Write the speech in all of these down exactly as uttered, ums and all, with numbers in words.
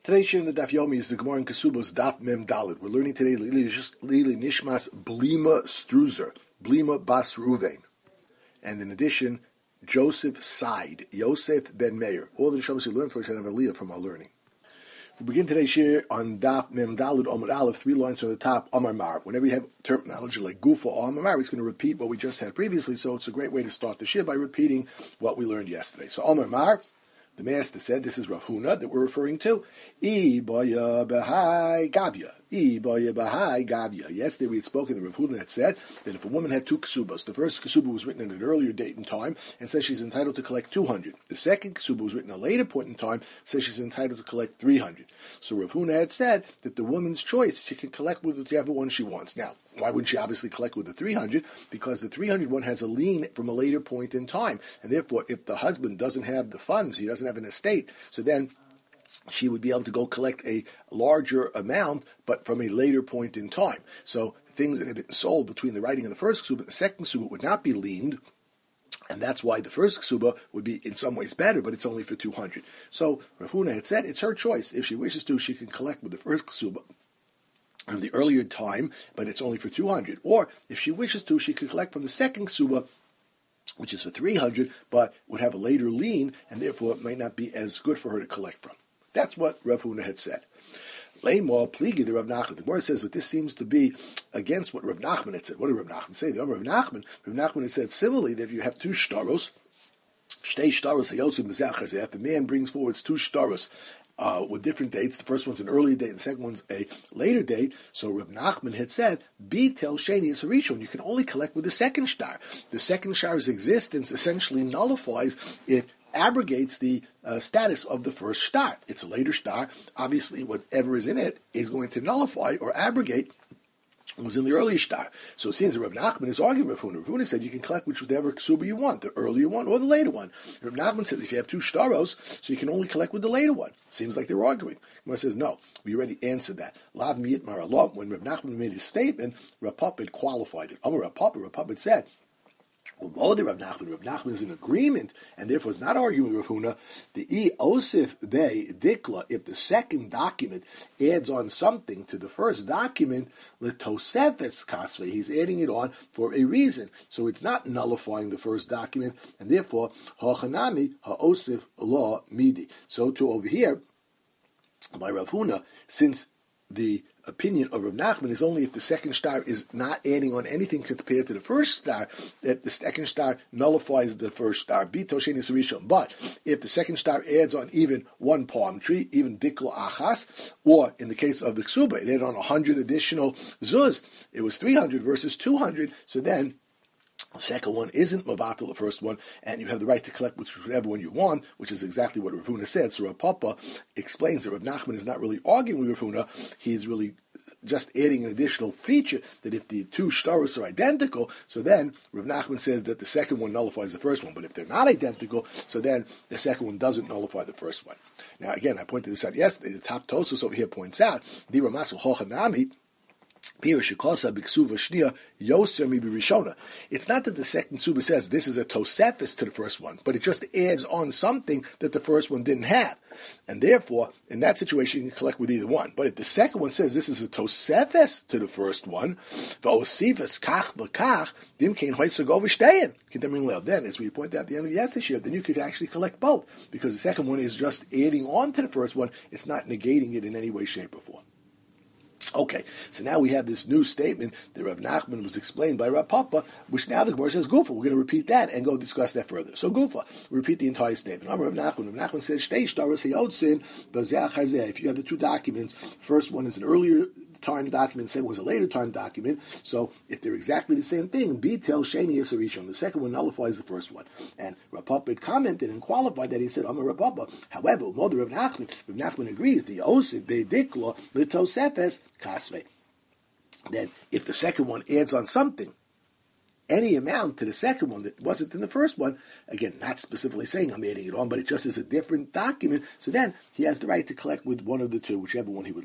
Today's shir in the Daf Yomi is the Gemara in Kesubos Daf Mem Daled. We're learning today Lili Nishmas Blima Struzer, Blima Bas Ruvain. And in addition, Joseph Side, Yosef Ben Meir. All the Neshamas we learn for each other have Aliyah from our learning. We begin today's shir on Daf Mem Daled Omar Aleph, three lines from the top, Omar Mar. Whenever you have terminology like Gufa or Omar Mar, it's going to repeat what we just had previously, so it's a great way to start the shir by repeating what we learned yesterday. So Omar Mar, the master said, this is Rav Huna that we're referring to. I boya bahai gavya. I boya bahai gavya. Yesterday we had spoken, the Rav Huna had said that if a woman had two kesubas, the first kesuba was written at an earlier date and time and says she's entitled to collect two hundred. The second kesuba was written at a later point in time, says she's entitled to collect three hundred. So Rav Huna had said that the woman's choice, she can collect with whichever one she wants. Now, why wouldn't she obviously collect with the three hundred? Because the three hundred one has a lien from a later point in time. And therefore, if the husband doesn't have the funds, he doesn't have an estate, so then she would be able to go collect a larger amount, but from a later point in time. So things that have been sold between the writing of the first ksuba and the second ksuba would not be liened, and that's why the first ksuba would be in some ways better, but it's only for two hundred. So Rav Huna had said it's her choice. If she wishes to, she can collect with the first ksuba in the earlier time, but it's only for two hundred. Or if she wishes to, she could collect from the second ksuba, which is for three hundred, but would have a later lien, and therefore it might not be as good for her to collect from. That's what Rav Huna had said. Leimor pligi the Rav Nachman. The Gemara says, but this seems to be against what Rav Nachman had said. What did Rav Nachman say? The other Rav Nachman, Rav Nachman had said similarly that if you have two shtaros, shtei shtaros hayotzim mezachas, if the man brings forward two shtaros, Uh, with different dates. The first one's an earlier date, and the second one's a later date. So Rav Nachman had said, "Be tel sheni is a rishon." You can only collect with the second shtar. The second shtar's existence essentially nullifies, it abrogates the uh, status of the first shtar. It's a later shtar. Obviously, whatever is in it is going to nullify or abrogate what was in the earlier shtar. So it seems that Rav Nachman is arguing with Rav Huna. Rav Huna said you can collect whichever ksuba you want, the earlier one or the later one. Rav Nachman says if you have two shtaros, so you can only collect with the later one. Seems like they're arguing. Gemara says no. We already answered that. Lav miyit maralot. When Rav Nachman made his statement, Rav Papa qualified it. Amar Rav Papa, Rav Papa said, Rav Nachman, Rav Nachman is in agreement, and therefore is not arguing with Rav Huna. The E Osif Bey Dikla, if the second document adds on something to the first document, L'tosefes Kasve, he's adding it on for a reason. So it's not nullifying the first document, and therefore, Hachanami Ha'osif Law Midi. So to over here, by Rav Huna, since the opinion of Rav Nachman is only if the second star is not adding on anything compared to the first star, that the second star nullifies the first star. But if the second star adds on even one palm tree, even dikla achas, or in the case of the ksuba, it added on one hundred additional zuz, it was three hundred versus two hundred, so then the second one isn't mavatal, the first one, and you have the right to collect whichever one you want, which is exactly what Rav Huna said. So Rav Papa explains that Rav Nachman is not really arguing with Rav Huna, he's really just adding an additional feature that if the two shtaros are identical, so then Rav Nachman says that the second one nullifies the first one. But if they're not identical, so then the second one doesn't nullify the first one. Now again, I pointed this out yesterday, the top Tosos over here points out, Di Ramasu Hochanami, it's not that the second suba says this is a tosefis to the first one, but it just adds on something that the first one didn't have. And therefore, in that situation, you can collect with either one. But if the second one says this is a tosefis to the first one, then, as we pointed out at the end of yesterday's year, then you could actually collect both, because the second one is just adding on to the first one. It's not negating it in any way, shape, or form. Okay, so now we have this new statement that Rav Nachman was explained by Rav Papa, which now the Gemara says Gufa. We're going to repeat that and go discuss that further. So Gufa, repeat the entire statement. Rav Nachman, Rav Nachman says, Shtei shtaros hayotzin b'zeh chazeh. If you have the two documents, first one is an earlier time document, second was a later time document. So if they're exactly the same thing, Bitel Sheni is a Rishon. The second one nullifies the first one. And Rav Papa commented and qualified that. He said, I'm a Rav Papa. However, Mother of Nachman, Rav Nachman agrees, the Osif Beidikla Litosefes Kasve. Then if the second one adds on something, any amount to the second one that wasn't in the first one, again, not specifically saying I'm adding it on, but it just is a different document, so then he has the right to collect with one of the two, whichever one he would like.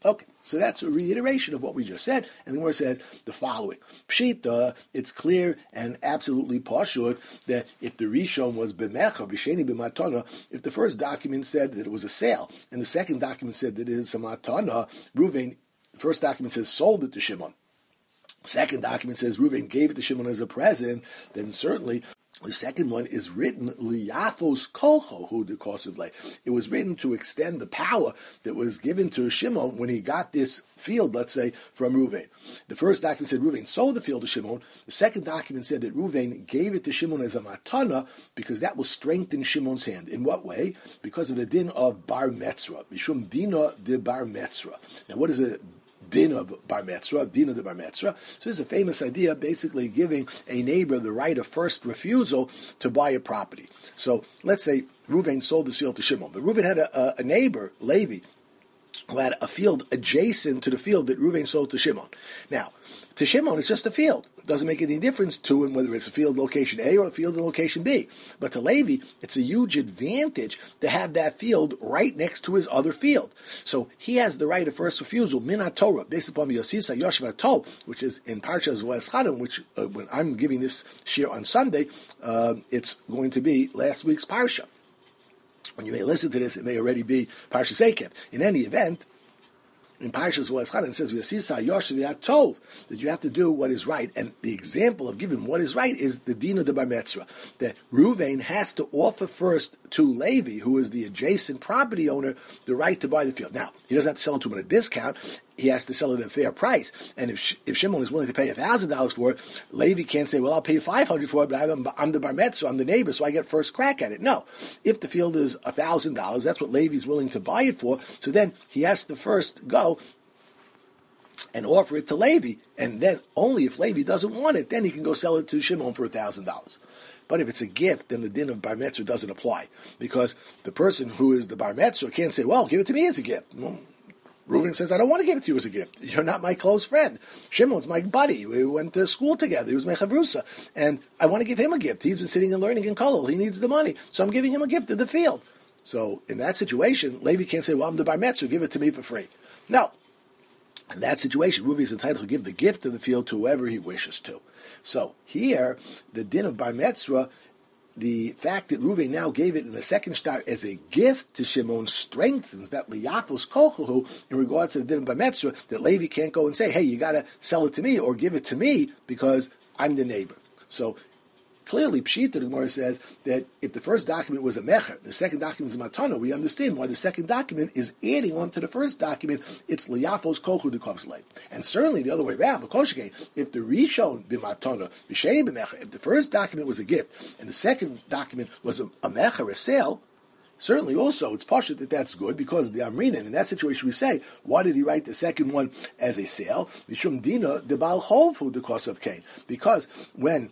Okay, so that's a reiteration of what we just said, and the Gemara says the following. Pshita, it's clear and absolutely pashut that if the Rishon was b'mecha, v'sheni b'matana, if the first document said that it was a sale, and the second document said that it is a matana, Ruvain, the first document says sold it to Shimon. Second document says Reuven gave it to Shimon as a present, then certainly the second one is written liyafos kolcho hu de kosuvle. It was written to extend the power that was given to Shimon when he got this field, let's say, from Reuven. The first document said Reuven sold the field to Shimon. The second document said that Reuven gave it to Shimon as a matana because that will strengthen Shimon's hand. In what way? Because of the din of bar metzra. Mishum dina de bar metzra. Now, what is it? Din of bar metzra, din of the bar metzra. So this is a famous idea, basically giving a neighbor the right of first refusal to buy a property. So let's say Reuven sold this field to Shimon, but Reuven had a, a neighbor, Levi, who had a field adjacent to the field that Reuven sold to Shimon. Now, to Shimon, it's just a field. It doesn't make any difference to him whether it's a field location A or a field in location B. But to Levi, it's a huge advantage to have that field right next to his other field. So he has the right of first refusal, min Torah, based upon the Yosisa Yoshva Tov, which is in Parshas Vayeschanim, which uh, when I'm giving this shir on Sunday, uh, it's going to be last week's Parsha. When you may listen to this, it may already be Parshas Eikev. In any event, in Parshas Vayeschanim it says V'yasisa Yoshev Tov, that you have to do what is right, and the example of giving what is right is the din of the bar metzra, that Reuven has to offer first to Levi, who is the adjacent property owner, the right to buy the field. Now he doesn't have to sell it to him at a discount; he has to sell it at a fair price. And if if Shimon is willing to pay a thousand dollars for it, Levi can't say, "Well, I'll pay five hundred for it, but I'm, I'm the bar metzra, I'm the neighbor, so I get first crack at it." No, if the field is a thousand dollars, that's what Levi's willing to buy it for. So then he has to first go and offer it to Levi, and then only if Levi doesn't want it, then he can go sell it to Shimon for a thousand dollars. But if it's a gift, then the din of bar metzra doesn't apply, because the person who is the bar metzra can't say, "Well, give it to me as a gift." Well, Reuven says, "I don't want to give it to you as a gift. You're not my close friend. Shimon's my buddy. We went to school together. He was my chavrusa, and I want to give him a gift. He's been sitting and learning in Kollel. He needs the money, so I'm giving him a gift of the field." So in that situation, Levi can't say, "Well, I'm the bar metzra. Give it to me for free." No. In that situation, Reuven is entitled to give the gift of the field to whoever he wishes to. So here, the din of bar metzra, the fact that Reuven now gave it in the second star as a gift to Shimon strengthens that liyafos kolchu in regards to the din of bar metzra, that Levi can't go and say, "Hey, you got to sell it to me or give it to me because I'm the neighbor." So clearly, Pshita, the Gemara says that if the first document was a mecher, the second document is a matana, we understand why the second document is adding on to the first document. It's liyafos kolchu de kovslei. And certainly the other way around, if the rishon b'matana, b'sheni b'mecher, if the first document was a gift and the second document was a, a mecher, a sale, certainly also it's pashut that that's good, because the Amrina, in that situation we say, why did he write the second one as a sale? Mishum dina de bal chovu de kosav kain. Because when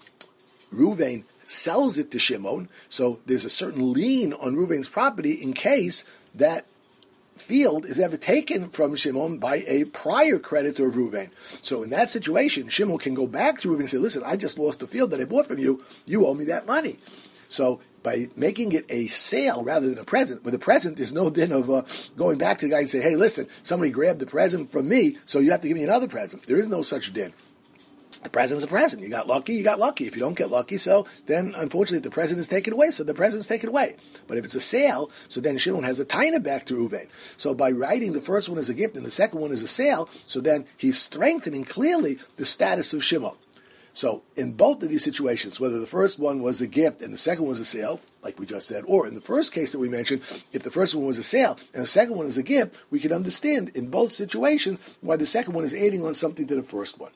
Reuven sells it to Shimon, so there's a certain lien on Reuven's property in case that field is ever taken from Shimon by a prior creditor of Reuven. So in that situation, Shimon can go back to Reuven and say, "Listen, I just lost the field that I bought from you. You owe me that money." So by making it a sale rather than a present, with a present, there's no din of uh, going back to the guy and say, "Hey, listen, somebody grabbed the present from me, so you have to give me another present." There is no such din. The present's a present. You got lucky, you got lucky. If you don't get lucky, so then unfortunately the present is taken away, so the present's taken away. But if it's a sale, so then Shimon has a taina back to Reuven. So by writing the first one as a gift and the second one as a sale, so then he's strengthening clearly the status of Shimon. So in both of these situations, whether the first one was a gift and the second was a sale, like we just said, or in the first case that we mentioned, if the first one was a sale and the second one is a gift, we can understand in both situations why the second one is adding on something to the first one.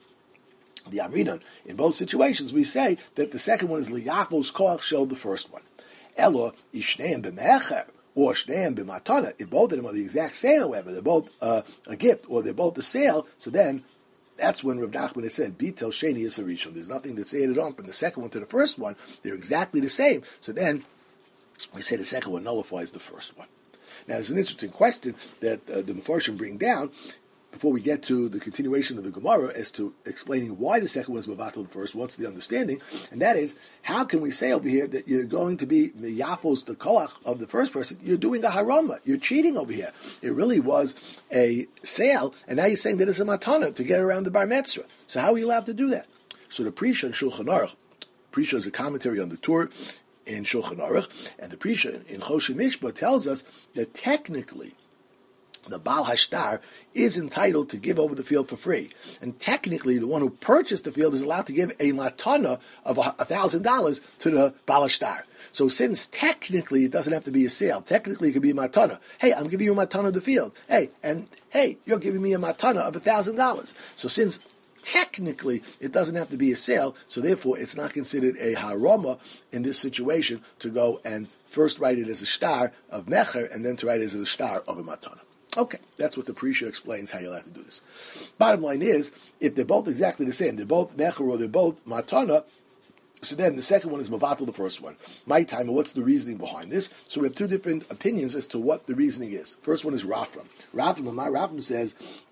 The Amrinan, in both situations, we say that the second one is liyafos koach shel the first one. Elo ishneim b'mecher or shneim b'matana. If both of them are the exact same, however, they're both uh, a gift or they're both a sale, so then that's when Rav Nachman had said, Bitel Sheni is Harishon. There's nothing that's added on from the second one to the first one. They're exactly the same. So then we say the second one nullifies the first one. Now, there's an interesting question that uh, the Mefarshim bring down. before we get to the continuation of the Gemara as to explaining why the second one is Mavatal the first, what's the understanding? And that is, how can we say over here that you're going to be Miyafos the Koach of the first person? You're doing a harama. You're cheating over here. It really was a sale, and now you're saying that it's a matana to get around the bar mitzvah. So how are you allowed to do that? So the Prisha in Shulchan Aruch, Prisha is a commentary on the Torah in Shulchan Aruch, and the Prisha in Choshen Mishpah tells us that technically the Baal Hashtar is entitled to give over the field for free. And technically, the one who purchased the field is allowed to give a matana of a thousand dollars to the Baal Hashtar. So since technically it doesn't have to be a sale, technically it could be a matana. Hey, I'm giving you a matana of the field. Hey, and hey, you're giving me a matana of a thousand dollars. So since technically it doesn't have to be a sale, so therefore it's not considered a harama in this situation to go and first write it as a star of mecher and then to write it as a star of a matana. Okay, that's what the Prisha explains how you'll have to do this. Bottom line is, if they're both exactly the same, they're both mecher or they're both matana, so then the second one is mavatal the first one. My time, what's the reasoning behind this? So we have two different opinions as to what the reasoning is. First one is Rafram. Rafram, my Rafram says,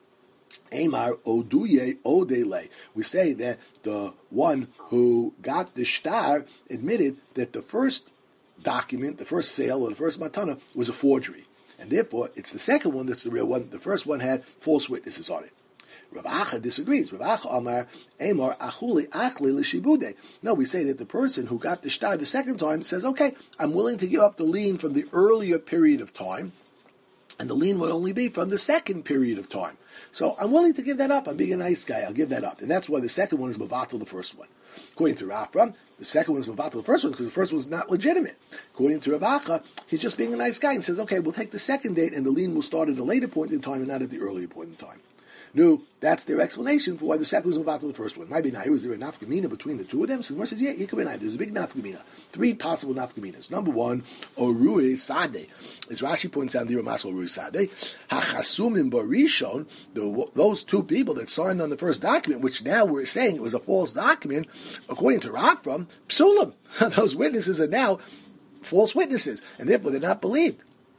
Amar oduye odele. We say that the one who got the shtar admitted that the first document, the first sale or the first matana was a forgery. And therefore, it's the second one that's the real one. The first one had false witnesses on it. Rav Acha disagrees. Rav Acha Amar Amar Achuli Achli L'Shibude. No, we say that the person who got the shtar the second time says, okay, I'm willing to give up the lien from the earlier period of time, and the lien will only be from the second period of time. So I'm willing to give that up. I'm being a nice guy. I'll give that up. And that's why the second one is Mavatal the first one. According to Rafram, the second one is Mavatal the first one because the first one is not legitimate. According to Rav Acha, he's just being a nice guy and says, okay, we'll take the second date and the lien will start at a later point in time and not at the earlier point in time. No, that's their explanation for why the second was Mavatal the first one. Maybe now, was there a nafkamina between the two of them? So the Gemara says, yeah, you can be There's a big nafkamina. Three possible nafkaminas. Number one, Orui Sade. As Rashi points out, the Ramas Orui Sade, Hachasumim Barishon, those two people that signed on the first document, which now we're saying it was a false document, according to Rafram, Psulim. Those witnesses are now false witnesses, and therefore they're not believed.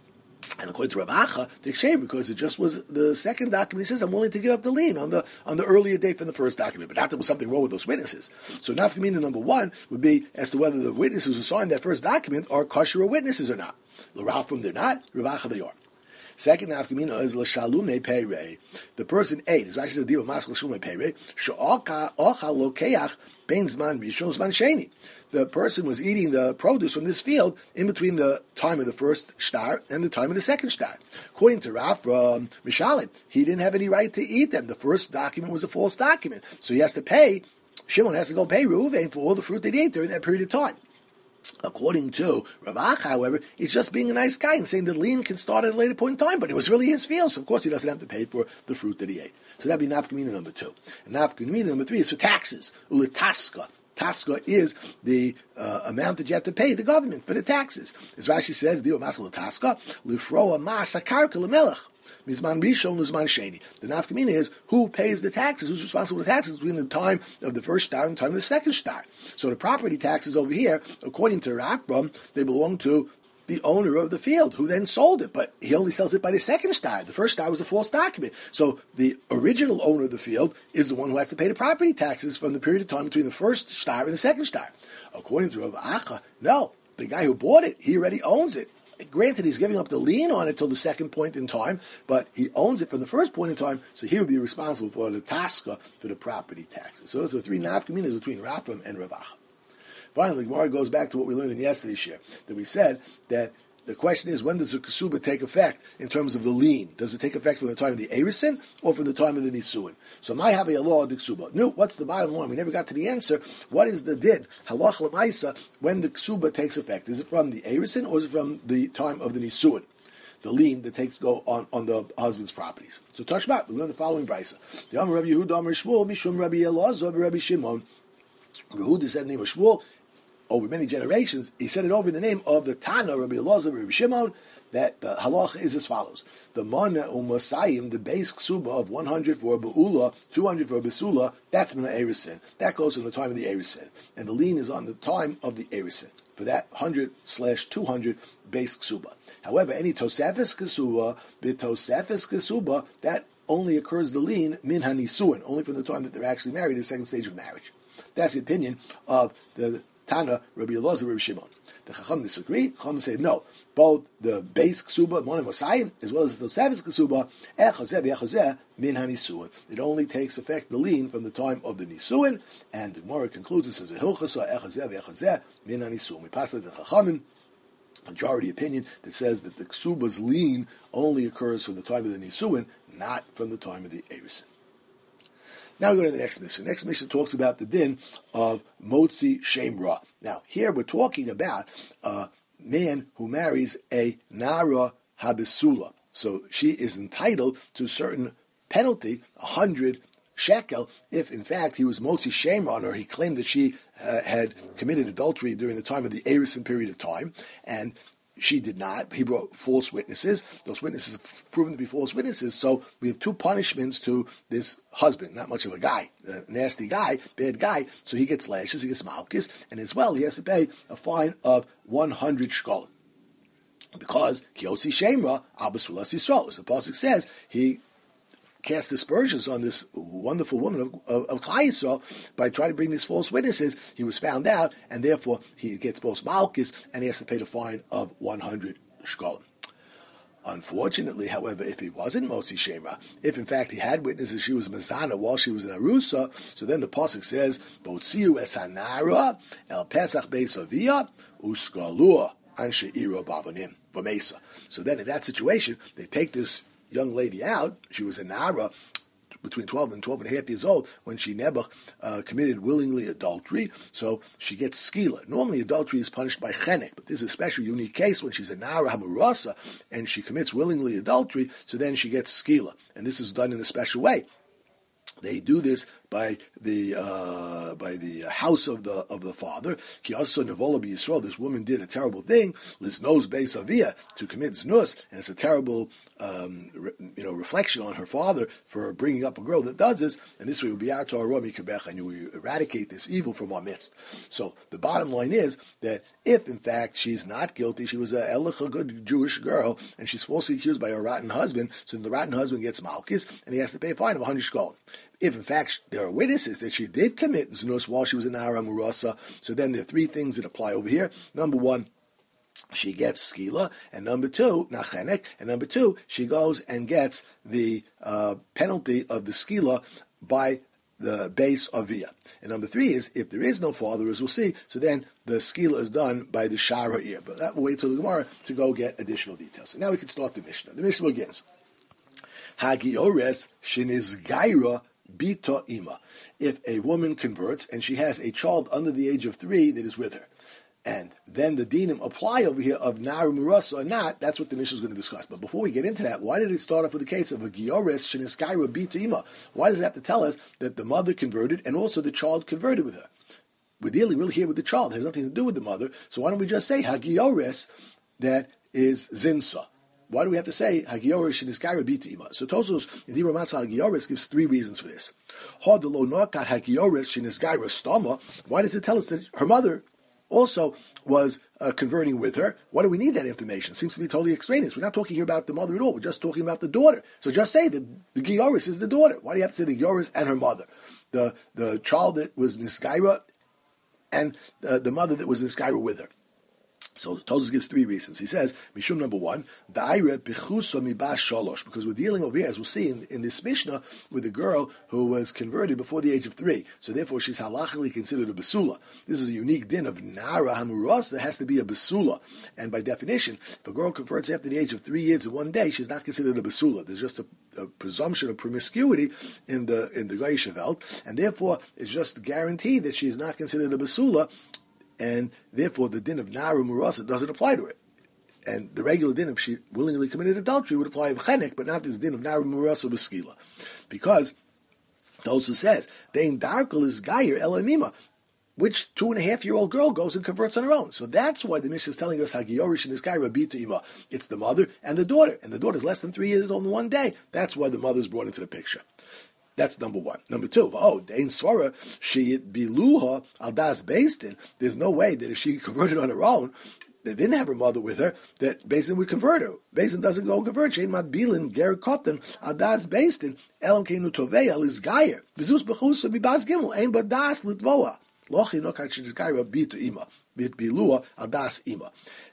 And according to Rav Acha, the shame because it just was the second document. He says, "I'm willing to give up the lien on the on the earlier date from the first document." But not that there was something wrong with those witnesses. So nafkamina number one would be as to whether the witnesses who signed that first document are kosher witnesses or not. L'Rafam they're not. Rav Acha they are. Second nafkamina is l'shalume peirei. The person ate. As Rashi says, "Diva mas l'shalume peirei she'ocha ocha lokeach ben zman rishon zman sheni." The person was eating the produce from this field in between the time of the first shtar and the time of the second shtar. According to Rav from Mishalim, he didn't have any right to eat them. The first document was a false document. So he has to pay, Shimon has to go pay Reuven for all the fruit that he ate during that period of time. According to Rav Acha, however, he's just being a nice guy and saying the lien can start at a later point in time, but it was really his field, so of course he doesn't have to pay for the fruit that he ate. So that'd be nafkamina number two. And nafkamina number three is for taxes, ulitaska. Taska is the uh, amount that you have to pay the government for the taxes. As Rashi says, "Dio masal taska lifroa mas akarka lemelech mizman rishon lizman sheni." The nafkamina is who pays the taxes, who's responsible for the taxes between the time of the first star and the time of the second star. So the property taxes over here, according to Rambam, they belong to the owner of the field, who then sold it, but he only sells it by the second star. The first star was a false document. So the original owner of the field is the one who has to pay the property taxes from the period of time between the first star and the second star. According to Rav Acha, no, the guy who bought it, he already owns it. Granted, he's giving up the lien on it till the second point in time, but he owns it from the first point in time, so he would be responsible for the taska for the property taxes. So those are three nafkaminas between Rafam and Rav Acha. Finally, Gemara goes back to what we learned in yesterday's share, that we said that the question is, when does the ksuba take effect in terms of the lien? Does it take effect from the time of the erisin or from the time of the nisuin? So, my have a law of the ksuba. No, what's the bottom line? We never got to the answer. What is the din? Halach l'maisa, when the ksuba takes effect? Is it from the erisin or is it from the time of the nisuin? The lien that takes go on, on the husband's properties. So, Tashmat, we learn the following brisa. The Amar Rabbi Yehuda Amar Shmuel, Mishum Rabbi Elazar, Rabbi Shimon. Yehuda said the name of Shmuel. Over many generations, he said it over in the name of the Tana, Rabbi Elazar, Rabbi Shimon, that the halacha is as follows. The mana umasayim, the base ksuba of one hundred for a be'ula, two hundred for a besula, that's mina erisin. That goes from the time of the erisin. And the lien is on the time of the erisin, for that one hundred slash two hundred base ksuba. However, any tosefes ksuba, bitosefes ksuba, that only occurs the lien min hanisuin, only from the time that they're actually married, the second stage of marriage. That's the opinion of the Tana, Rabbi Elazar, Rabbi Shimon. The Chacham disagree. Chacham say no. Both the base ksuba, monim osayim, as well as the Tosafos ksuba, echazeh v'echazeh min hanisuin. It only takes effect, the lien, from the time of the nisuin, and the Gemara concludes it says hilchasa echazeh v'echazeh min hanisuin. We pass it to the Chachamim, majority opinion that says that the ksuba's lien only occurs from the time of the nisuin, not from the time of the erusin. Now we go to the next mission. The next mission talks about the din of motzi shem ra. Now, here we're talking about a man who marries a nara habesula. So she is entitled to a certain penalty, a hundred shekel, if in fact he was motzi shem ra on her. He claimed that she uh, had committed adultery during the time of the erusin period of time, and she did not. He brought false witnesses. Those witnesses have proven to be false witnesses. So we have two punishments to this husband. Not much of a guy, a nasty guy, bad guy. So he gets lashes, he gets malchus, and as well he has to pay a fine of one hundred shkolim. Because Kiosi Shemra, Abasulas Yisrael, as the pasuk says, he cast aspersions on this wonderful woman of, of, of Klal Yisrael by trying to bring these false witnesses. He was found out, and therefore he gets both malchus, and he has to pay the fine of one hundred shkolim. Unfortunately, however, if he wasn't Motzi Shemra, if in fact he had witnesses she was Mazana while she was in Arusa, so then the pasuk says, Botziu es hanara el pesach beis avia uskalua anshe iro babanim b'mesa. So then in that situation, they take this young lady out. She was a Nara between twelve and twelve and a half years old when she Nebuch uh, committed willingly adultery. So she gets skila. Normally adultery is punished by chenek, but this is a special unique case when she's a Nara Hamurasa and she commits willingly adultery, so then she gets skila. And this is done in a special way. They do this by the uh, by the house of the of the father. Ki also nevola b'Yisrael. This woman did a terrible thing. Liznos beis avia, to commit znus, and it's a terrible um, re, you know reflection on her father for bringing up a girl that does this. And this way will be our Torah mikabech, and you eradicate this evil from our midst. So the bottom line is that if in fact she's not guilty, she was a elicha good Jewish girl, and she's falsely accused by her rotten husband. So the rotten husband gets malchus, and he has to pay a fine of one hundred shkolim. If in fact there are witnesses that she did commit znus while she was in Nara Murasa, so then there are three things that apply over here. Number one, she gets skila, and number two, nachenek, and number two, she goes and gets the uh, penalty of the skila by the base avia. And number three is, if there is no father, as we'll see, so then the skila is done by the shar ha'ir. But that will wait till the Gemara to go get additional details. So now we can start the Mishnah. The Mishnah begins. Hagiores shenizgaira bita ima. If a woman converts and she has a child under the age of three that is with her, and then the dinim apply over here of nar murasa or not, that's what the Mishnah is going to discuss. But before we get into that, why did it start off with the case of a giores shenizgaira bita ima? Why does it have to tell us that the mother converted and also the child converted with her? We're dealing really here with the child. It has nothing to do with the mother. So why don't we just say hagiores, that is zinsa? Why do we have to say Hagiorish and Iskara Bita Ima? So Tosos in Dibra Matzah Hagiorish gives three reasons for this. Why does it tell us that her mother also was uh, converting with her? Why do we need that information? It seems to be totally extraneous. We're not talking here about the mother at all. We're just talking about the daughter. So just say that the Gioris is the daughter. Why do you have to say the Gioris and her mother? The the child that was Niskaira and uh, the mother that was Niskaira with her. So Tosfos gives three reasons. He says, Mishum number one, Da'ire Bechusa Mibas Shalosh, because we're dealing over here, as we'll see in, in this Mishnah, with a girl who was converted before the age of three. So therefore she's halachically considered a Basula. This is a unique din of Nara Hamurasa, has to be a Basula. And by definition, if a girl converts after the age of three years in one day, she's not considered a Basula. There's just a, a presumption of promiscuity in the in the Goyish Welt, and therefore it's just guaranteed that she is not considered a Basula, and therefore the din of Nara Murasa doesn't apply to it. And the regular din, if she willingly committed adultery, would apply of Chenek, but not this din of Nara Murasa Beskila. Because Tosu says, Dein Darkal is Gayer Elamima, which two and a half year old girl goes and converts on her own. So that's why the Mishnah is telling us Hagiorish and this guy Rabita Ima. It's the mother and the daughter, and the daughter is less than three years old in one day. That's why the mother is brought into the picture. That's number one. Number two, oh, Dein Svara, she biluha al das based in. There's no way that if she converted on her own, that didn't have her mother with her, that Beis would convert her. Beis doesn't go convert. Shein mat bilin ger kotten adas Beis Din elam keinu tovei al is gayer. Vizus bechusa bibas gimel ein badas litvoa. Lochi no kach gayer bitu ima bit bilua adas ima.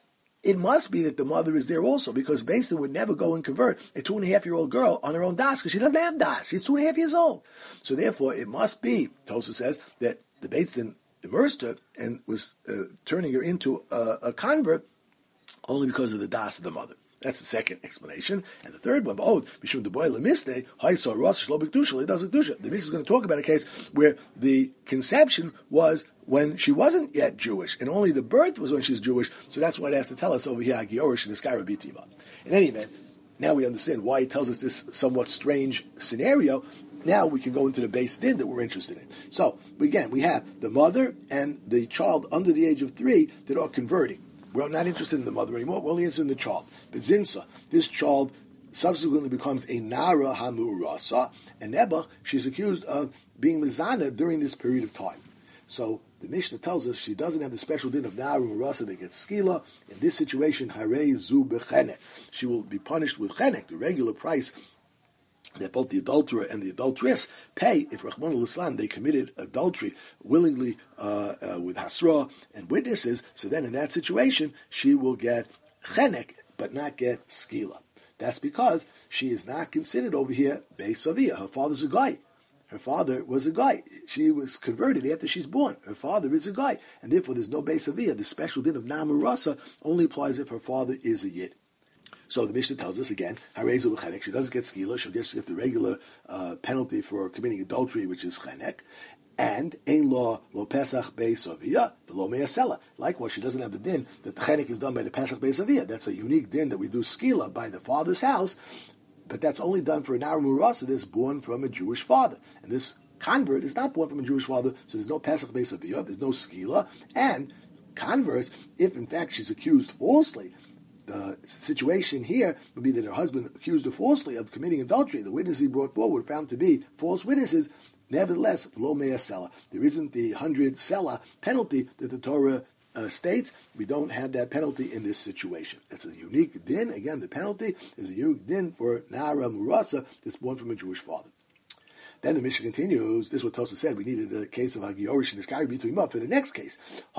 It must be that the mother is there also, because Beis Din would never go and convert a two and a half year old girl on her own das, because she doesn't have das. She's two and a half years old. So therefore, it must be, Tosa says, that the Beis Din immersed her and was uh, turning her into a, a convert only because of the das of the mother. That's the second explanation. And the third one, oh, Mishum Deboy Lemiste, Haisa Rosh Shlo B'Kedusha, Ledas B'Kedusha. The Mishnah is going to talk about a case where the conception was when she wasn't yet Jewish, and only the birth was when she's Jewish. So that's why it has to tell us over here, Agiorish and Iskara Bitima. In any event, now we understand why it tells us this somewhat strange scenario. Now we can go into the Beis Din that we're interested in. So, again, we have the mother and the child under the age of three that are converting. We're not interested in the mother anymore, we're only interested in the child. But Zinsa, this child subsequently becomes a Nara Hamurasa, and Nebuch, she's accused of being Mizana during this period of time. So, the Mishnah tells us she doesn't have the special din of Nara Hamurasa that gets Skila. In this situation, Harei Zu Bechenek. She will be punished with Chenek, the regular price that both the adulterer and the adulteress pay if Rahman al-Islam they committed adultery willingly uh, uh, with Hasra and witnesses. So then in that situation, she will get chenek, but not get skila. That's because she is not considered over here Beis Aviyah. Her father's a guy. Her father was a guy. She was converted after she's born. Her father is a guy. And therefore there's no Beis Aviyah. The special din of Namurasa only applies if her father is a Yid. So the Mishnah tells us again, Harezu Chenek, she doesn't get skila, she'll just get the regular uh, penalty for committing adultery, which is Chenek, and Ein Lo Lo Pesach Beis Aviyah, V'Lo Me'asela. Likewise, she doesn't have the din that the Chenek is done by the Pesach Beis Aviyah. That's a unique din that we do skila by the father's house, but that's only done for an Nara Murasa that's born from a Jewish father. And this convert is not born from a Jewish father, so there's no Pesach Beis Aviyah, there's no skila, and converse, if in fact she's accused falsely, the situation here would be that her husband accused her falsely of committing adultery. The witnesses he brought forward found to be false witnesses. Nevertheless, lo mea sela. There isn't the hundred sela penalty that the Torah uh, states. We don't have that penalty in this situation. That's a unique din. Again, the penalty is a unique din for Nara Murasa that's born from a Jewish father. Then the Mishnah continues, this is what Tosa said, we needed the case of Hagiorish and Iskari between up for the next case.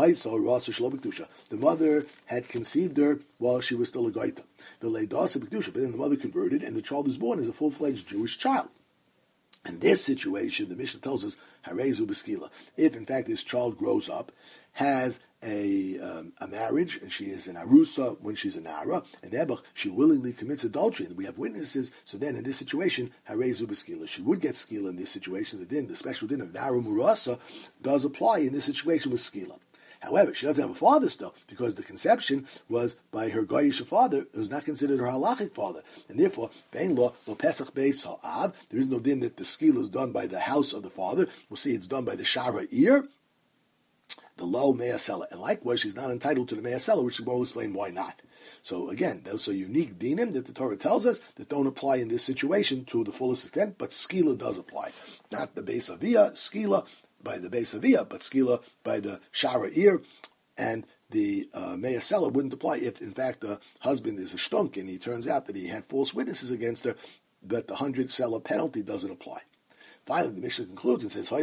The mother had conceived her while she was still a Gaita. The Leidasa B'Kedusha, but then the mother converted and the child is born as a full-fledged Jewish child. In this situation, the Mishnah tells us, Harezu B'Skila. If in fact this child grows up, has a um, a marriage, and she is an arusa when she's a nara, and Ebach, she willingly commits adultery, and we have witnesses, so then in this situation, Harezu B'Skila. She would get skila in this situation. The din, the special din of nara murasa, does apply in this situation with skila. However, she doesn't have a father still, because the conception was by her Goyish father, who was not considered her halachic father. And therefore, Bein Lo, Lo Pesach Beis Ha'av, there is no din that the skila is done by the house of the father. We'll see it's done by the Shara Ir, the Lo Me'asela. And likewise, she's not entitled to the Me'asela, which will explain why not. So again, those are unique dinim that the Torah tells us that don't apply in this situation to the fullest extent, but skila does apply. Not the Beis Aviyah, skila, by the Beis Aviyah, but skila by the Shara Ir, and the uh, Me'asela wouldn't apply if, in fact, the husband is a shtunk and he turns out that he had false witnesses against her, but the hundred sela penalty doesn't apply. Finally, the Mishnah concludes and says,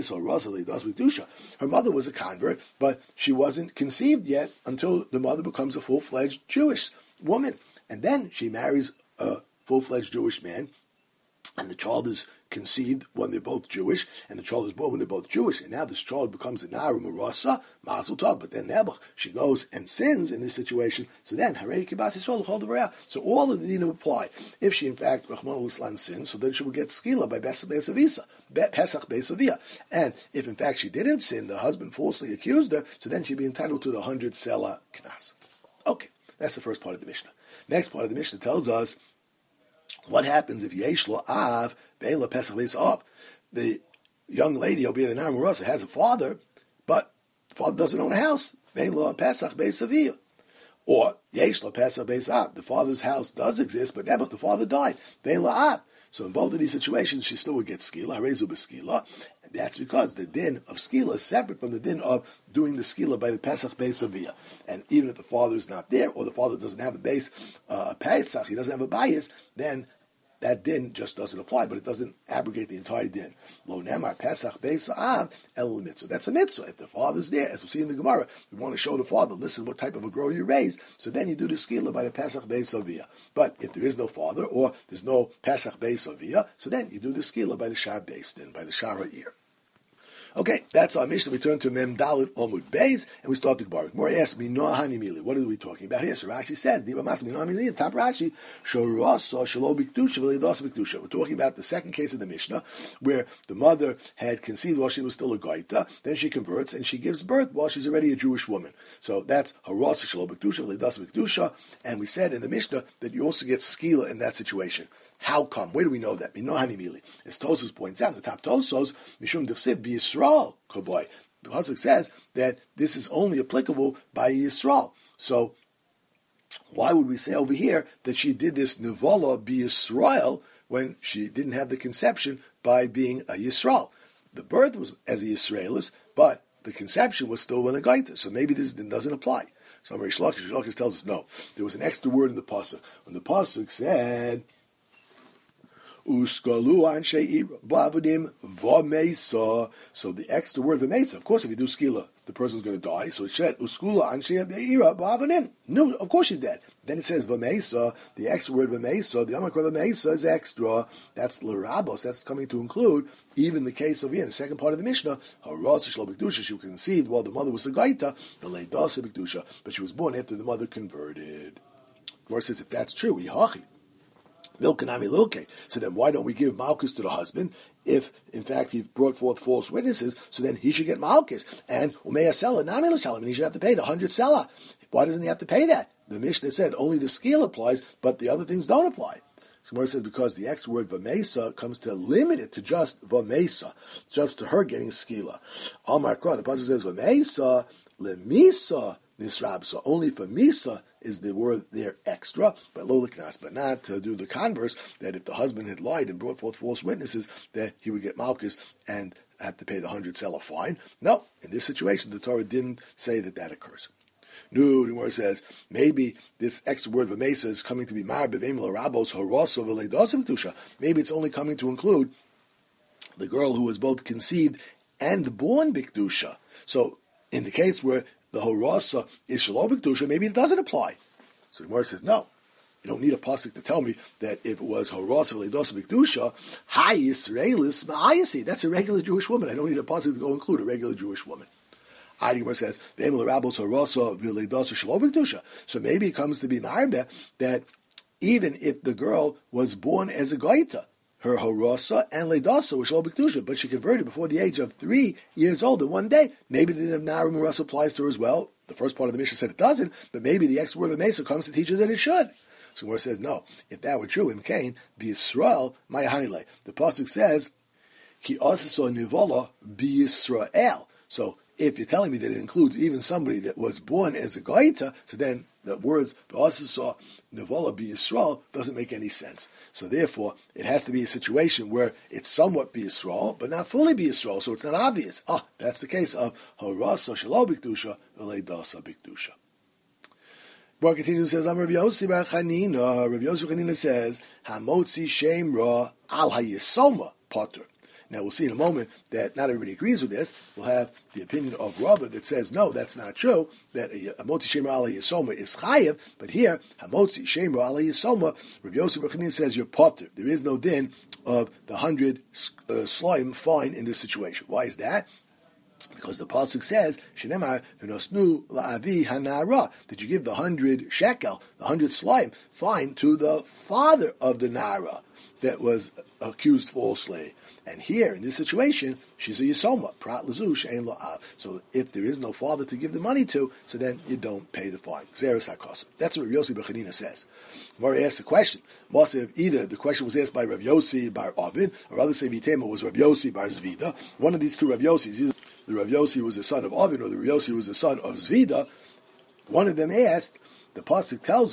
her mother was a convert, but she wasn't conceived yet until the mother becomes a full-fledged Jewish woman. And then she marries a full-fledged Jewish man, and the child is conceived when they're both Jewish, and the child is born when they're both Jewish, and now this child becomes a Nara Murasa, Mazel Tov, but then Nebuch, she goes and sins in this situation, so then, Harei Kibas Yisrael, hold over out. So all of the dinim apply. If she, in fact, Rahman al-Islam sins, so then she will get skila by Pesach Beis Aviyah, Pesach Beis Aviyah. And if, in fact, she didn't sin, the husband falsely accused her, so then she'd be entitled to the hundred sela knas. Okay, that's the first part of the Mishnah. Next part of the Mishnah tells us, what happens if Yesh Lo Av Ve'ela Pesach Beis Av? The young lady, albeit the Nara Murasa, has a father, but the father doesn't own a house. Ve'en Lo Pesach Beis Aviyah. Or Yesh Lo Pesach Beis Av. The father's house does exist, but Nebuch, the father died. Ve'en Lo Av. So in both of these situations, she still would get skila, harezu b'skila. That's because the din of skila is separate from the din of doing the skila by the Pesach Beis Aviyah. And even if the father is not there, or the father doesn't have a base, uh, a Pesach, he doesn't have a bias, then that din just doesn't apply, but it doesn't abrogate the entire din. Lo nemar Pesach Beis Av el mitzvah. That's a mitzvah. If the father's there, as we see in the Gemara, we want to show the father, listen, what type of a girl you raised, so then you do the skila by the Pesach Beis Aviyah. But if there is no father, or there's no Pesach Beis Aviyah, so then you do the skila by the Shar Beis Din, by the Shar Ha'ir. Okay, that's our Mishnah. We turn to Mem Dalet Omud Beis, and we start the Gemara. Gemara asks me, "No hanimili." What are we talking about here? So Rashi says, "Diva mas mi no hanimili." Top Rashi, "Shorasa shelo bikdusha v'leidas bikdusha." We're talking about the second case of the Mishnah, where the mother had conceived while she was still a gaita, then she converts and she gives birth while she's already a Jewish woman. So that's harasa shelo bikdusha v'leidas bikdusha. And we said in the Mishnah that you also get skila in that situation. How come? Where do we know that? Minohani mili. As Tosos points out, the top Tosos, Mishum Dechsiv bi Yisrael Koboy. The Pasuk says that this is only applicable by Yisrael. So why would we say over here that she did this Nevola bi Yisrael when she didn't have the conception by being a Yisrael? The birth was as a Yisraelis, but the conception was still when a Gaita. So maybe this doesn't apply. So Rish Lakish, Rish Lakish tells us no. There was an extra word in the Pasuk. When the Pasuk said, Uskalu anshe ba'avodim v'meisa. So the extra word v'meisa. Of course, if you do skila, the person's going to die. So it said uskula anshe ba'avodim. No, of course she's dead. Then it says v'meisa. The extra word v'meisa. The amakra v'meisa is extra. That's l'rabos. That's coming to include even the case of here in the second part of the Mishnah. Harasa shlo b'kedusha. She was conceived while the mother was a gaita. V'leidasa b'kedusha. But she was born after the mother converted. Gemara says if that's true, ihachi. So then why don't we give Malchus to the husband if, in fact, he brought forth false witnesses, so then he should get Malchus. And Umeya Sela, Nami L'Shalom, and he should have to pay the hundred Sela. Why doesn't he have to pay that? The Mishnah said only the scale applies, but the other things don't apply. So Gemara says because the extra word Vamesa comes to limit it to just Vamesa, just to her getting skila. Amar Kra, the pasuk says Vamesa, Lemisa, Nisrab. So only for Misa is the word there extra, but loliknas, but not to do the converse, that if the husband had lied and brought forth false witnesses, that he would get malchus and have to pay the hundred selah fine. No, in this situation, the Torah didn't say that that occurs. No, the Gemara says, maybe this extra word v'mesa is coming to be mar b'veim l'rabos horoso v'leidasim tusha. Maybe it's only coming to include the girl who was both conceived and born b'kedusha. So, in the case where the horasa is shalom b'kedusha, maybe it doesn't apply. So the Gemara says, no, you don't need a pasuk to tell me that if it was horasa v'leidasim b'kedusha, hi Yisraelis ma'ayasi. That's a regular Jewish woman. I don't need a pasuk to go include a regular Jewish woman. Gemara says, so maybe it comes to be marbe that even if the girl was born as a gaita, her horasa and ledasa was shlo b'kedusha, but she converted before the age of three years old in one day. Maybe the narum horasa applies to her as well. The first part of the Mishnah said it doesn't, but maybe the extra word of Mesa comes to teach her that it should. So Gemara says, no, if that were true, in Cain, b'Yisrael, ma'yahanile. The pasuk says, ki asaso nivola b'Yisrael. So if you're telling me that it includes even somebody that was born as a gaita, so then the words "b'asasa nevola b'Yisrael" doesn't make any sense. So therefore, it has to be a situation where it's somewhat b'Yisrael, but not fully b'Yisrael, so it's not obvious. Ah, that's the case of harasa shelo b'kedusha v'leidasa b'kedusha. Bar continues, says, "I'm Rabbi Yossi bar Chanina." Rabbi Yossi bar Chanina says, "Hamotzi shem ra al hayisoma potter." Now we'll see in a moment that not everybody agrees with this. We'll have the opinion of Rabba that says, no, that's not true, that Hamotzi Shemra Ala Yisoma is Chayev, but here, Hamotzi Shemra Ala Yisoma, Rav Yosef B'Chanin says you're potter. There is no din of the hundred uh, slime fine in this situation. Why is that? Because the pasuk says, "Shenemar v'nosnu la'avi hanara," that you give the hundred shekel, the hundred slime, fine to the father of the nara that was accused falsely. And here, in this situation, she's a yisoma, prat lezush ein la'av. So if there is no father to give the money to, so then you don't pay the fine. Xeris hakasa. That's what Rav Yossi bar Chanina says. Mari asks a question. Must have either the question was asked by Rav Yossi bar Ovid, or other say Vitema was Rav Yossi bar Zvida. One of these two Rav Yossis, either the Rav Yossi was the son of Ovid, or the Rav Yossi was the son of Zvida. One of them asked, the pasuk tells us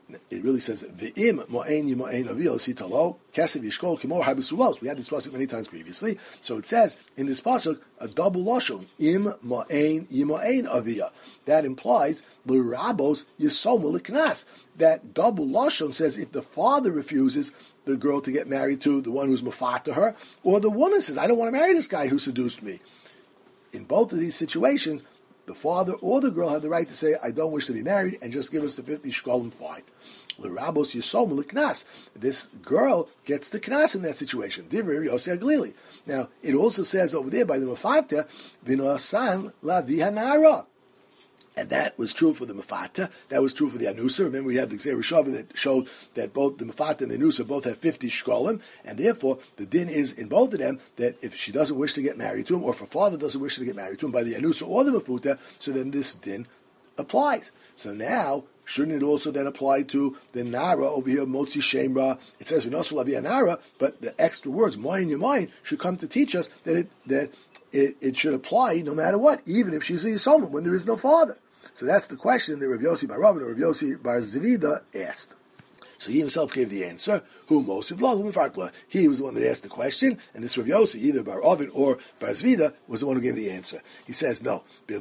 it really says v'im mo'ein yimo'ein avil sitalo kesev yishkol kimor habisulos. We had this pasuk many times previously. So it says in this pasuk a double lashon im mo'ein yimo'ein avia. That implies l'rabos yisomu l'knas. That double lashon says if the father refuses the girl to get married to the one who's mafat to her, or the woman says I don't want to marry this guy who seduced me. In both of these situations, the father or the girl have the right to say, I don't wish to be married, and just give us the fifty shkolim fine. L'rabos yisomu l'knas. This girl gets the knas in that situation. Divrei Yossi HaGlili. Now, it also says over there by the mafata, v'noasan la vihanara. And that was true for the mafata. That was true for the anusa. Remember, we had the Gzei Rishava that showed that both the mafata and the anusa both have fifty shkolim, and therefore the din is in both of them that if she doesn't wish to get married to him, or if her father doesn't wish to get married to him by the anusa or the mafuta, so then this din applies. So now, shouldn't it also then apply to the nara over here, motzi shemra? It says v'nosu lavi nara, but the extra words moyin yamoyin should come to teach us that it that it, it should apply no matter what, even if she's a yisoma when there is no father. So that's the question that Rav Yossi bar Ravin or Rav Yossi bar Zevida asked. So he himself gave the answer. Who Mosiv Lo, who Mefarkla. He was the one that asked the question, and this Rav Yossi, either bar Ravin or bar Zvida, was the one who gave the answer. He says, no. You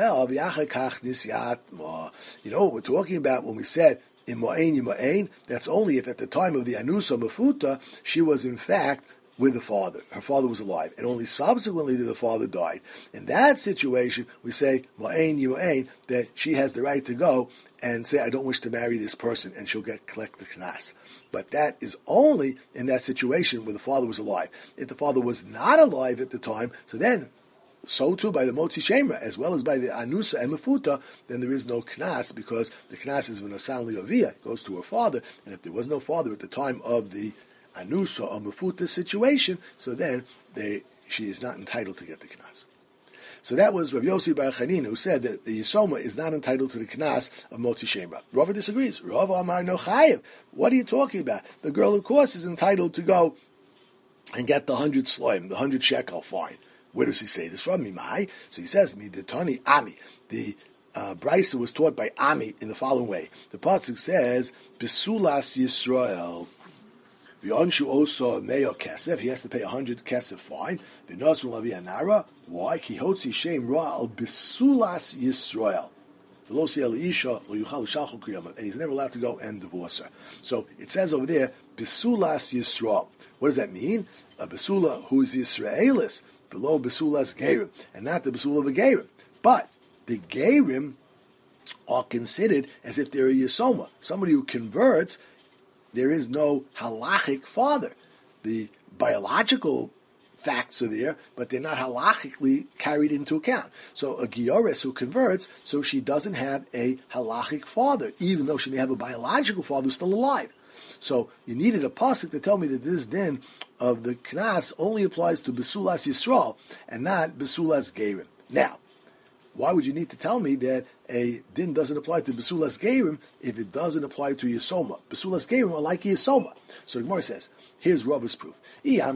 know what we're talking about when we said in Mo'ain Yima'ain? That's only if at the time of the Anusa Mafuta, she was in fact with the father. Her father was alive, and only subsequently did the father die. In that situation, we say, Ma'ain Yima'ain, that she has the right to go and say, I don't wish to marry this person, and she'll get collect the knas. But that is only in that situation where the father was alive. If the father was not alive at the time, so then, so too by the Motzi Shemra, as well as by the Anusa and Mafuta, then there is no knas, because the knas is v'nasan li'ovia, it goes to her father, and if there was no father at the time of the Anusa or Mafuta situation, so then they, she is not entitled to get the knas. So that was Rav Yossi bar Chanina, who said that the Yisoma is not entitled to the knas of Motzi Shemra. Rava disagrees. Rava Amar no chayev. What are you talking about? The girl, of course, is entitled to go and get the hundred sloim, the hundred shekel fine. Where does he say this from? Mimai. So he says, Midetani Ami. The uh, Brisa was taught by Ami in the following way. The pasuk says, Besulas Yisrael. V'onshu also meyo kesef. He has to pay a hundred kesef fine. V'nosu lavi anara. Why? Ki hotzi shem ra al besulas Yisrael. V'losi el isha lo yuchal shalchu kiyama. And he's never allowed to go and divorce her. So it says over there, besulas Yisrael. What does that mean? A besula who is Yisraelis below besulas gerim, and not the besula of a gerim. But the gerim are considered as if they're a yisoma, somebody who converts. There is no halachic father. The biological facts are there, but they're not halachically carried into account. So a Gioris who converts, so she doesn't have a halachic father, even though she may have a biological father who's still alive. So you needed a pasuk to tell me that this din of the knas only applies to Besulas Yisrael and not Besulas Gerim. Now, why would you need to tell me that a din doesn't apply to Besulas Gerim if it doesn't apply to Yisoma? Besulas Gerim are like Yisoma. So the Gemara says, here's Rabba's proof. If you're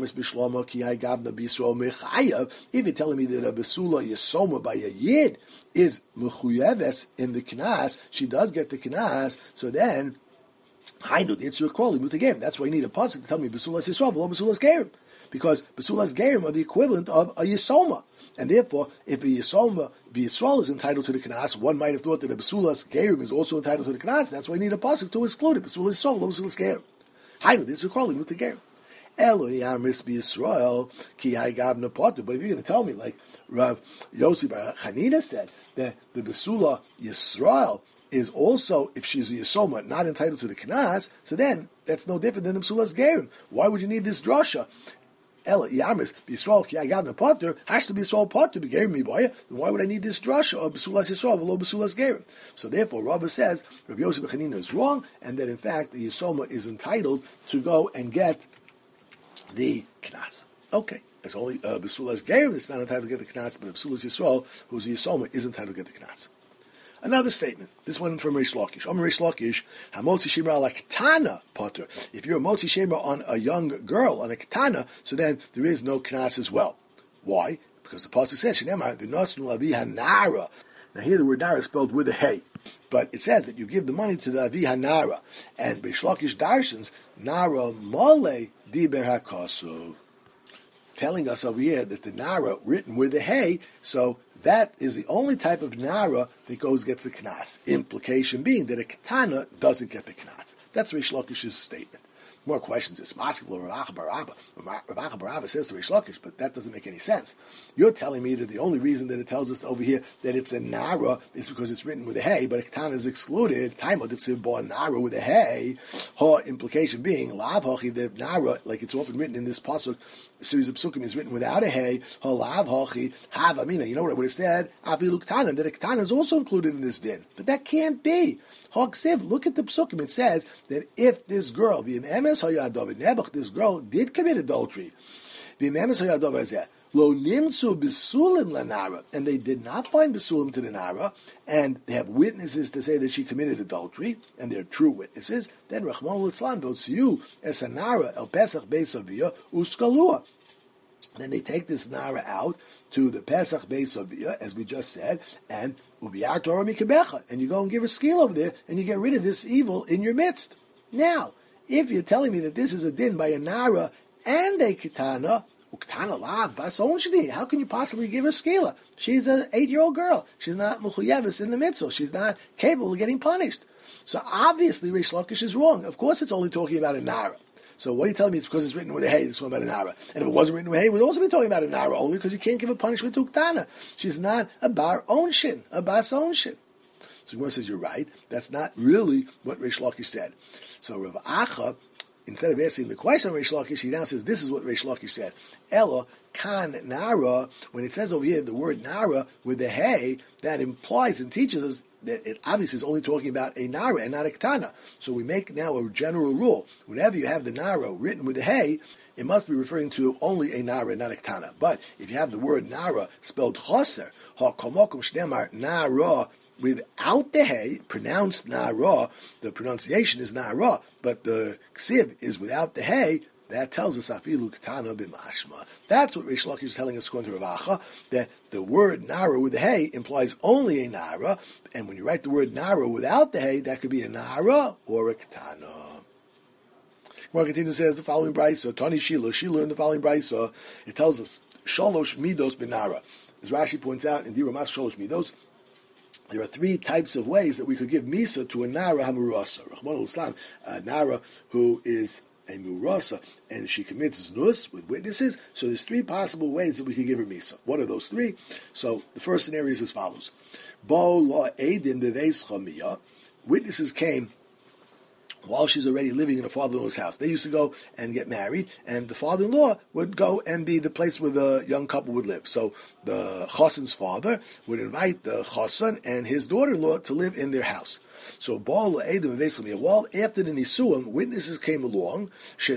telling me that a Besula Yisoma by a Yid is Mechuyeves in the Knas, she does get the Knas, so then, I know the Yitzhak Kroli, Mutagim. That's why you need a pasuk to tell me Besulas Yisrael, below Besulas Gerim. Because Besulas Gerim are the equivalent of a Yisoma. And therefore, if a Yisoma, Yisrael is entitled to the Knas, one might have thought that a Besulas Gerim is also entitled to the Knas. That's why you need a pasuk to exclude it. Besulas Yisrael, below Besulas Gerim. I know this is Kroli, Mutagim. Elo Yamis B'Yisrael Ki Haigavna Potter. But if you're going to tell me, like Rav Yossi bar Chanina said, that the Besula Yisrael is also, if she's a Yisoma, not entitled to the Knas, so then that's no different than the Besulas Gerim. Why would you need this drasha? Ela Yamis B'Yisrael Ki Haigavna Potter has to be Yisrael Potter to Gerim me boy. Then why would I need this drasha of Besulas Yisrael below Besulas Gerim? So therefore, Rabba says Rav Yossi bar Chanina is wrong, and that in fact the Yisoma is entitled to go and get the Knas. Okay. It's only uh, Besulas Gerim that's not entitled to get the Knas, but Besulas Yisrael, who's a Yisoma, is entitled to get the Knas. Another statement. This one from Reish Lakish. Om Reish Lakish, Hamotzi Shemra ala Ketana Potter. If you're a Motzi Shemra on a young girl, on a Ketana, so then there is no Knas as well. Why? Because the pasuk says, Shenemar v'nosnu lavi hanara. Now here the word nara is spelled with a hey. But it says that you give the money to the Avi HaNara. And Reish Lakish Darshans, Nara Mole Diber HaKasuv. Telling us over here that the Nara written with a hay, so that is the only type of Nara that goes gets the Knas. Implication being that a Ketana doesn't get the Knas. That's Reish Lakish's statement. More questions. It's Maskevlo Rav Acha bar Abba. Rav Acha bar Abba says to Reish Lakish, but that doesn't make any sense. You're telling me that the only reason that it tells us over here that it's a Nara is because it's written with a hay, but a Ketana is excluded. Taimod it's a Nara with a hay. Her implication being Lav Hachi, the Nara, like it's often written in this pasuk, series of psukim is written without a hay. Her Lav Hachi Hav Amina. You know what I would have said? Avilu Ketana. That a Ketana is also included in this din, but that can't be. Look at the psukim. It says that if this girl, this girl did commit adultery, and they did not find besulim to the nara, and they have witnesses to say that she committed adultery, and they're true witnesses, then Rachmana litzlan goes to you as a nara el pesach beis aviyah uskalua. Then they take this nara out to the Pesach Beis Aviyah, as we just said, and ubiyar Torah mikabecha, and you go and give a skill over there, and you get rid of this evil in your midst. Now, if you're telling me that this is a din by a nara and a ketana, uktana lav bas onshdi, how can you possibly give her skila? She's an eight-year-old girl. She's not mechuyeves in the mitzvah. She's not capable of getting punished. So obviously, Reish Lakish is wrong. Of course, it's only talking about a nara. So what are you telling me? It's because it's written with a hay, it's one about an nara. And if it wasn't written with a hay, we'd also be talking about a nara only because you can't give a punishment to Uktana. She's not a bar onshin, a bas onshin. So Gemara says, you're right. That's not really what Reish Lakish said. So Rav Acha, instead of asking the question of Reish Lakish, he now says, this is what Reish Lakish said. Ella kan nara, when it says over here the word nara with the hay, that implies and teaches us that it obviously is only talking about a nara and not a ketana. So we make now a general rule. Whenever you have the nara written with the hay, it must be referring to only a nara and not a ketana. But if you have the word nara spelled choser, ha komokum shnemar nara, without the hay, pronounced nara, the pronunciation is nara, but the ksiv is without the hay, that tells us afilu ketana b'mashma. That's what Reish Lakish is telling us according to Rav Acha, that the word nara with the hay implies only a nara, and when you write the word nara without the hay, that could be a nara or a ketana. Gemara continues, says the following brayso, Tani Shilo, she learned the following brayso. It tells us shalosh midos benara. As Rashi points out in Diramas shalosh midos, there are three types of ways that we could give misa to a nara hamurasa. Rachmana litzlan, a nara who is a murasa, and she commits znus with witnesses. So there's three possible ways that we can give her misa. What are those three? So the first scenario is as follows: Bo la edim deveis chamiyah. Witnesses came while she's already living in her father-in-law's house. They used to go and get married, and the father-in-law would go and be the place where the young couple would live. So the chassan's father would invite the chassan and his daughter-in-law to live in their house. So, while after the Nisuim, witnesses came along,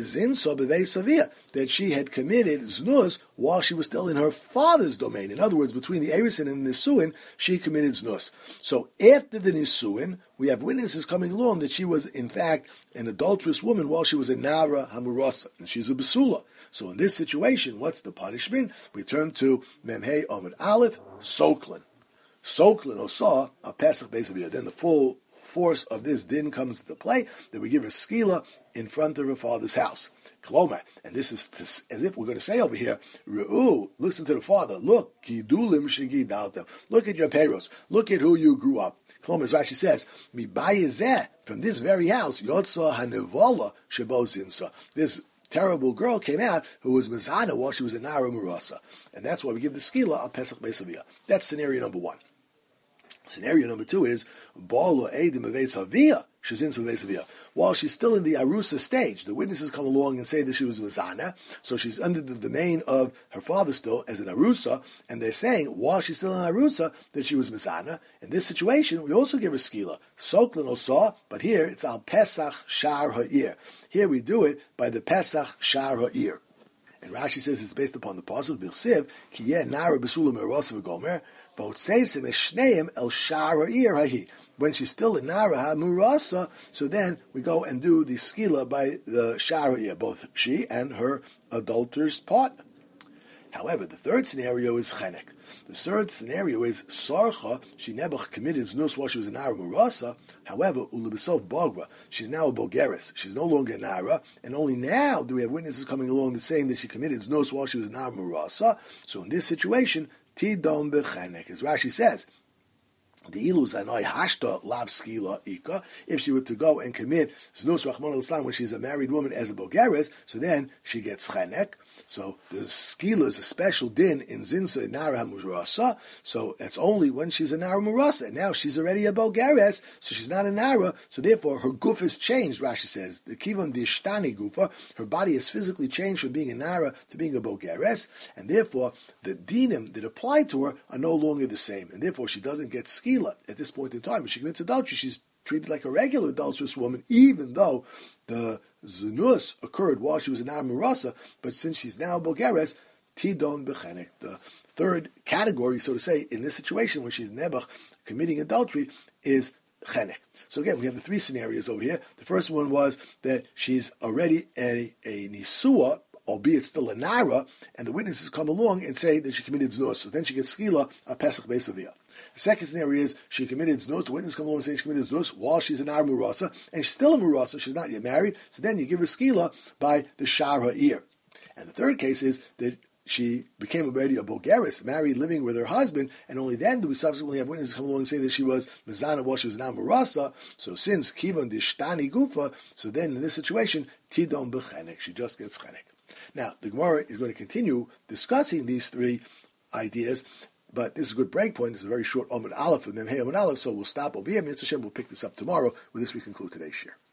that she had committed znus while she was still in her father's domain. In other words, between the Erisin and the Nisuin, she committed znus. So, after the Nisuin, we have witnesses coming along that she was, in fact, an adulterous woman while she was a Nara Hamurasa, and she's a Basula. So, in this situation, what's the punishment? We turn to Memhei Omid Aleph, Soklin. Soklin Osa, a Pesach Beis Aviyah. Then the full force of this din comes into play, that we give a skila in front of her father's house. Koloma, and this is to, as if we're going to say over here, Re'u, listen to the father, look, Gidulim Shigi Dalta, look at your parents, look at who you grew up. Koloma, as Rashi says, Mi Bayezeh, from this very house, Yotza Hanevola Shebozinsa. This terrible girl came out who was Mizana while she was in Nara Murasa. And that's why we give the skila on Pesach Beis Aviyah. That's scenario number one. Scenario number two is Ba'alo Eidim Beis Aviyah, Shezin Beis Aviyah. While she's still in the Arusa stage, the witnesses come along and say that she was Mizana, so she's under the domain of her father still as an Arusa, and they're saying, while she's still in Arusa, that she was Mizana. In this situation, we also give her skila. Soklin Osa, but here it's Al Pesach Shar Ha'ir. Here we do it by the Pesach Shar Ha'ir. And Rashi says it's based upon the pasuk B'chsiv Ki Yeh Nara B'Sula Me'Rosa V'Gomer V'Otzeisim Eshneim El Shar Ha'ir Hahi. When she's still in Nara HaMurasa, so then we go and do the skila by the Shar Ha'ir, both she and her adulterous partner. However, the third scenario is chenek. The third scenario is sarcha, she nebuch committed znus while she was an Nara Murasa. However, ulibisov bogra, she's now a bogeris. She's no longer an Nara, and only now do we have witnesses coming along that saying that she committed znus while she was an Nara Murasa. So in this situation, tidom bechenek, as Rashi says, the ilus anoi hashta lav skila ika. If she were to go and commit znus rachmana l'slam when she's a married woman as a bogeres, so then she gets chenek. So the skila is a special din in zinsa in nara murasa. So that's only when she's a nara murasa. And now she's already a bogeres, so she's not a nara. So therefore her guf is changed. Rashi says the kivon dishtani gufa. Her body is physically changed from being a nara to being a bogeres, and therefore the dinim that apply to her are no longer the same, and therefore she doesn't get skila at this point in time. If she commits adultery, she's treated like a regular adulterous woman, even though the zinus occurred while she was an Amarasa, but since she's now Bogeres, Tidon Bechenek. The third category, so to say, in this situation when she's Nebuch committing adultery is Chenek. So again, we have the three scenarios over here. The first one was that she's already a, a Nisua, albeit still a Nara, and the witnesses come along and say that she committed Znus. So then she gets Skila, a Pesach Beisavia. The second scenario is she committed Znus, the witnesses come along and say she committed Znus while she's an Nara Murasa, and she's still a Murasa, she's not yet married, so then you give her Skila by the Shar Ha'ir. And the third case is that she became already a Bogeris, married, living with her husband, and only then do we subsequently have witnesses come along and say that she was Mizana while she was an Amarasa. So since Kivon Dishtani Gufa, so then in this situation, Tidon Bechenek, she just gets Chenek. Now, the Gemara is going to continue discussing these three ideas, but this is a good break point. This is a very short Omid Aleph and then Hey Omid Aleph, so we'll stop over here. Mitzvah Hashem, we'll pick this up tomorrow. With this, we conclude today's share.